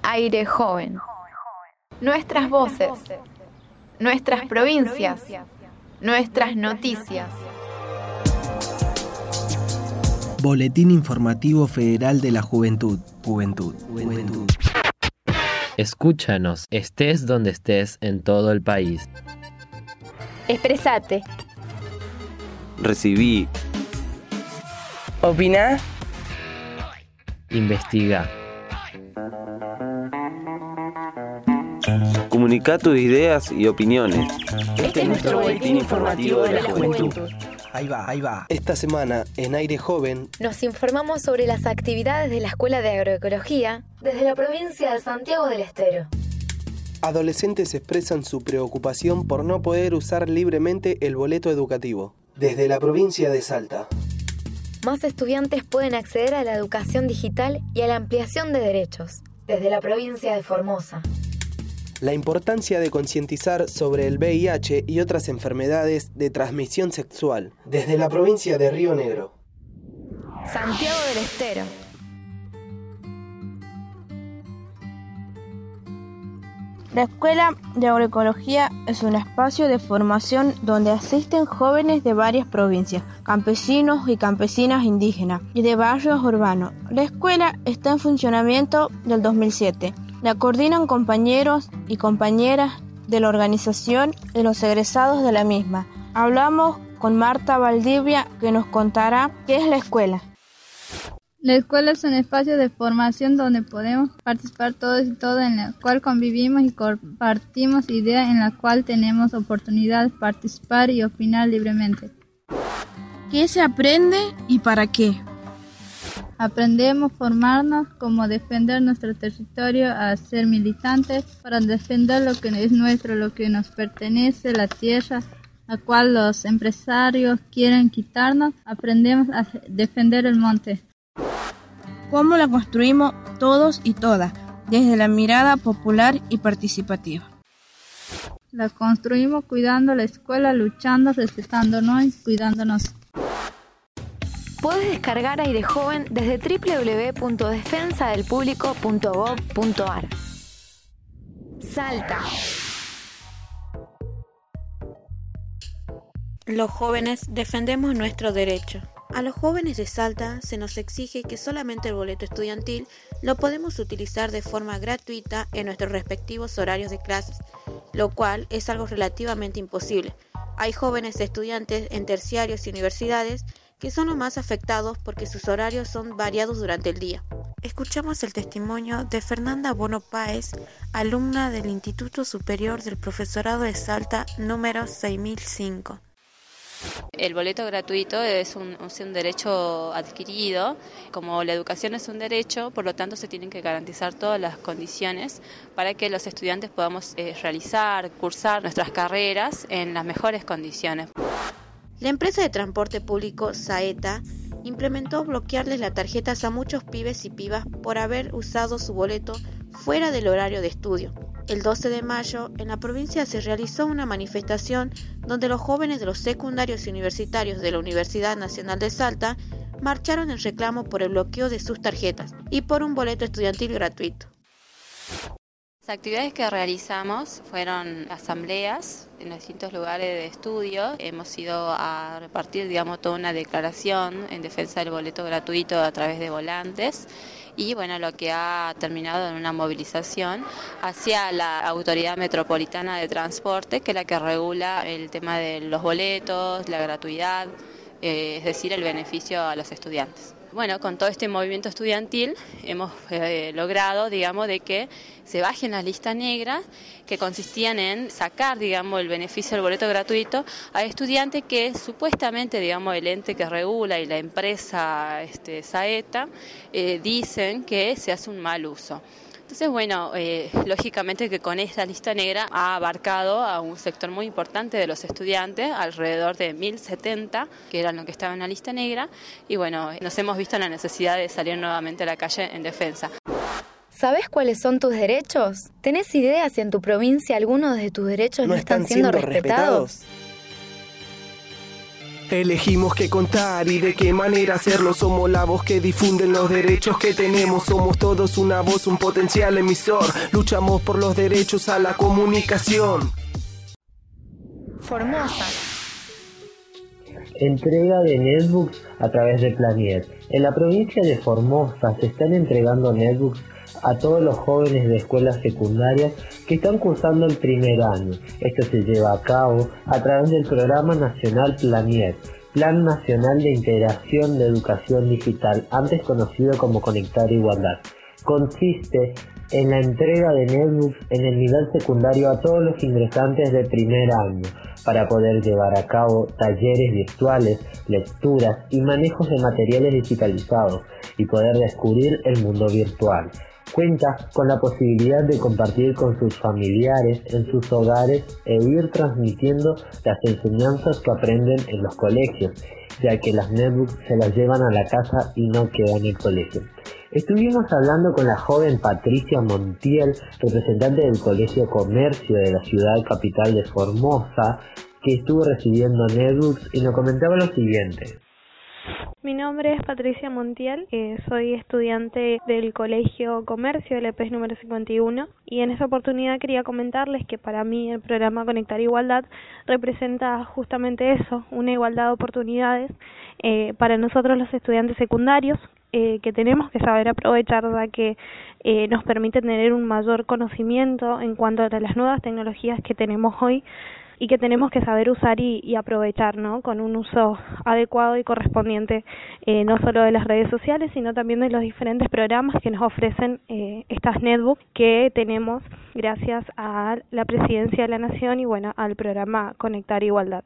Aire Joven. Nuestras voces, nuestras provincias, nuestras noticias. Boletín Informativo Federal de la Juventud. Escúchanos, estés donde estés en todo el país. Expresate. Recibí. Opina. Investiga. Comunica tus ideas y opiniones. Este es nuestro boletín informativo de la juventud. Ahí va. Esta semana, en Aire Joven, Nos informamos sobre las actividades de la Escuela de Agroecología desde la provincia de Santiago del Estero. adolescentes expresan su preocupación por no poder usar libremente el boleto educativo. Desde la provincia de Salta. Más estudiantes pueden acceder a la educación digital y a la ampliación de derechos, desde la provincia de Formosa. La importancia de concientizar sobre el VIH y otras enfermedades de transmisión sexual, desde la provincia de Río Negro. Santiago del Estero. La Escuela de Agroecología es un espacio de formación donde asisten jóvenes de varias provincias, campesinos y campesinas indígenas y de barrios urbanos. La escuela está en funcionamiento del 2007. La coordinan compañeros y compañeras de la organización y los egresados de la misma. Hablamos con Marta Valdivia, que nos contará qué es la escuela. La escuela es un espacio de formación donde podemos participar todos y todas, en la cual convivimos y compartimos ideas, en la cual tenemos oportunidad de participar y opinar libremente. ¿Qué se aprende y para qué? Aprendemos a formarnos, como defender nuestro territorio, a ser militantes, para defender lo que es nuestro, lo que nos pertenece, la tierra, la cual los empresarios quieren quitarnos. Aprendemos a defender el monte. ¿Cómo la construimos todos y todas, desde la mirada popular y participativa? La construimos cuidando la escuela, luchando, respetándonos y cuidándonos. Puedes descargar Aire Joven desde www.defensadelpublico.gov.ar. Salta. Los jóvenes defendemos nuestro derecho. A los jóvenes de Salta se nos exige que solamente el boleto estudiantil lo podemos utilizar de forma gratuita en nuestros respectivos horarios de clases, lo cual es algo relativamente imposible. Hay jóvenes estudiantes en terciarios y universidades que son los más afectados porque sus horarios son variados durante el día. Escuchamos el testimonio de Fernanda Bono Páez, alumna del Instituto Superior del Profesorado de Salta número 6005. El boleto gratuito es un derecho adquirido. Como la educación es un derecho, por lo tanto se tienen que garantizar todas las condiciones para que los estudiantes podamos cursar nuestras carreras en las mejores condiciones. La empresa de transporte público Saeta implementó bloquearles las tarjetas a muchos pibes y pibas por haber usado su boleto fuera del horario de estudio. El 12 de mayo, en la provincia se realizó una manifestación donde los jóvenes de los secundarios y universitarios de la Universidad Nacional de Salta marcharon en reclamo por el bloqueo de sus tarjetas y por un boleto estudiantil gratuito. Las actividades que realizamos fueron asambleas en distintos lugares de estudio. Hemos ido a repartir, toda una declaración en defensa del boleto gratuito a través de volantes. Y lo que ha terminado en una movilización hacia la Autoridad Metropolitana de Transporte, que es la que regula el tema de los boletos, la gratuidad, es decir, el beneficio a los estudiantes. Con todo este movimiento estudiantil hemos logrado, de que se bajen las listas negras que consistían en sacar, el beneficio del boleto gratuito a estudiantes que supuestamente, el ente que regula y la empresa Saeta dicen que se hace un mal uso. Entonces, lógicamente que con esta lista negra ha abarcado a un sector muy importante de los estudiantes, alrededor de 1.070, que eran los que estaban en la lista negra, y nos hemos visto en la necesidad de salir nuevamente a la calle en defensa. ¿Sabes cuáles son tus derechos? ¿Tenés idea si en tu provincia algunos de tus derechos no están siendo respetados? Elegimos qué contar y de qué manera hacerlo. Somos la voz que difunden los derechos que tenemos. Somos todos una voz, un potencial emisor. Luchamos por los derechos a la comunicación. Formosa. Entrega de netbooks a través de Planiet. En la provincia de Formosa se están entregando netbooks a todos los jóvenes de escuelas secundarias que están cursando el primer año. Esto se lleva a cabo a través del Programa Nacional Planiet, Plan Nacional de Integración de Educación Digital, antes conocido como Conectar Igualdad. Consiste en la entrega de netbooks en el nivel secundario a todos los ingresantes de primer año, para poder llevar a cabo talleres virtuales, lecturas y manejos de materiales digitalizados y poder descubrir el mundo virtual. Cuenta con la posibilidad de compartir con sus familiares en sus hogares e ir transmitiendo las enseñanzas que aprenden en los colegios, ya que las netbooks se las llevan a la casa y no quedan en el colegio. Estuvimos hablando con la joven Patricia Montiel, representante del Colegio Comercio de la ciudad capital de Formosa, que estuvo recibiendo netbooks y nos comentaba lo siguiente. Mi nombre es Patricia Montiel, soy estudiante del Colegio Comercio del EPES número 51 y en esta oportunidad quería comentarles que para mí el programa Conectar Igualdad representa justamente eso, una igualdad de oportunidades para nosotros los estudiantes secundarios que tenemos que saber aprovechar, ya que nos permite tener un mayor conocimiento en cuanto a las nuevas tecnologías que tenemos hoy y que tenemos que saber usar y aprovechar, ¿no? Con un uso adecuado y correspondiente, no solo de las redes sociales, sino también de los diferentes programas que nos ofrecen estas netbooks que tenemos gracias a la Presidencia de la Nación y bueno, al programa Conectar Igualdad.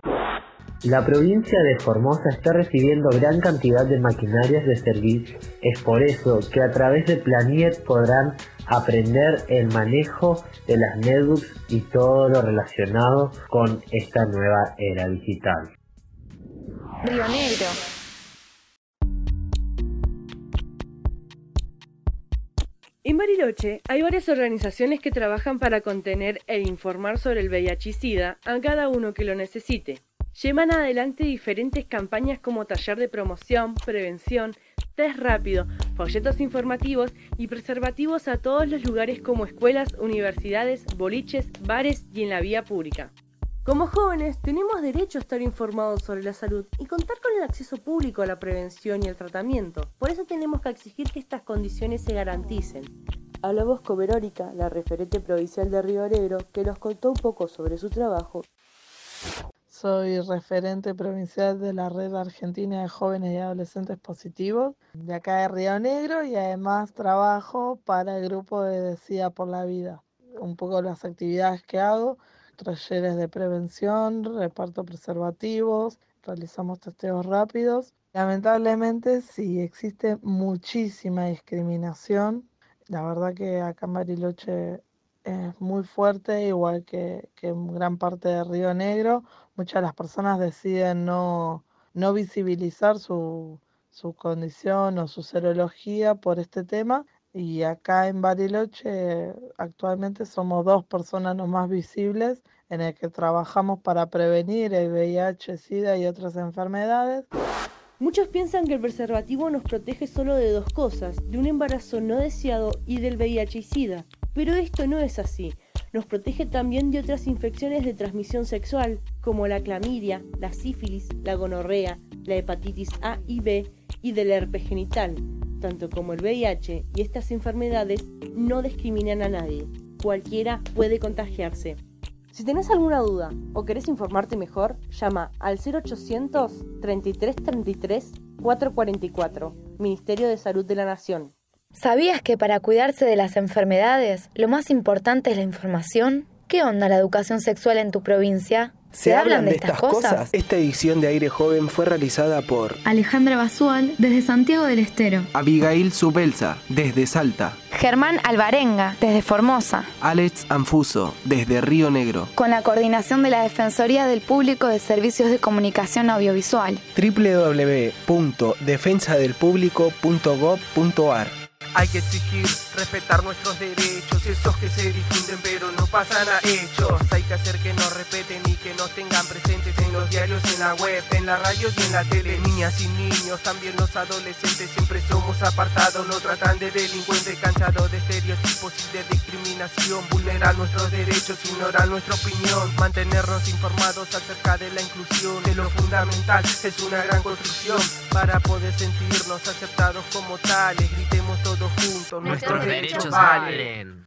La provincia de Formosa está recibiendo gran cantidad de maquinarias de servicio. Es por eso que a través de Planiet podrán aprender el manejo de las netbooks y todo lo relacionado con esta nueva era digital. Río Negro. En Bariloche hay varias organizaciones que trabajan para contener e informar sobre el VIH y SIDA a cada uno que lo necesite. Llevan adelante diferentes campañas como taller de promoción, prevención, test rápido, folletos informativos y preservativos a todos los lugares como escuelas, universidades, boliches, bares y en la vía pública. Como jóvenes tenemos derecho a estar informados sobre la salud y contar con el acceso público a la prevención y el tratamiento. Por eso tenemos que exigir que estas condiciones se garanticen. Habla Bosco Verónica, la referente provincial de Río Negro, que nos contó un poco sobre su trabajo. Soy referente provincial de la Red Argentina de Jóvenes y Adolescentes Positivos, de acá de Río Negro, y además trabajo para el grupo de SIDA por la Vida. Un poco las actividades que hago, talleres de prevención, reparto preservativos, realizamos testeos rápidos. Lamentablemente sí existe muchísima discriminación. La verdad que acá en Bariloche es muy fuerte, igual que en gran parte de Río Negro. Muchas de las personas deciden no visibilizar su condición o su serología por este tema. Y acá en Bariloche actualmente somos 2 personas nomás visibles en el que trabajamos para prevenir el VIH, SIDA y otras enfermedades. Muchos piensan que el preservativo nos protege solo de 2 cosas, de un embarazo no deseado y del VIH y SIDA. Pero esto no es así. Nos protege también de otras infecciones de transmisión sexual, como la clamidia, la sífilis, la gonorrea, la hepatitis A y B y del herpes genital. Tanto como el VIH y estas enfermedades no discriminan a nadie. Cualquiera puede contagiarse. Si tenés alguna duda o querés informarte mejor, llama al 0800 33 33 444, Ministerio de Salud de la Nación. ¿Sabías que para cuidarse de las enfermedades, lo más importante es la información? ¿Qué onda la educación sexual en tu provincia? ¿Se hablan de estas cosas? Esta edición de Aire Joven fue realizada por Alejandra Basual, desde Santiago del Estero. Abigail Subelsa, desde Salta. Germán Alvarenga, desde Formosa. Alex Anfuso, desde Río Negro. Con la coordinación de la Defensoría del Público de Servicios de Comunicación Audiovisual. www.defensadelpublico.gov.ar. Hay que exigir, respetar nuestros derechos, esos que se difunden pero no pasan a hechos. Hay que hacer que nos respeten y que nos tengan presentes en los diarios, en la web, en la radio y en la tele. Niñas y niños, también los adolescentes, siempre somos apartados, nos tratan de delincuentes, cansados de estereotipos y de discriminación. Vulnerar nuestros derechos, ignorar nuestra opinión, mantenernos informados acerca de la inclusión. De lo fundamental es una gran construcción para poder sentirnos aceptados como tales. Gritemos todos juntos, nuestros derechos valen.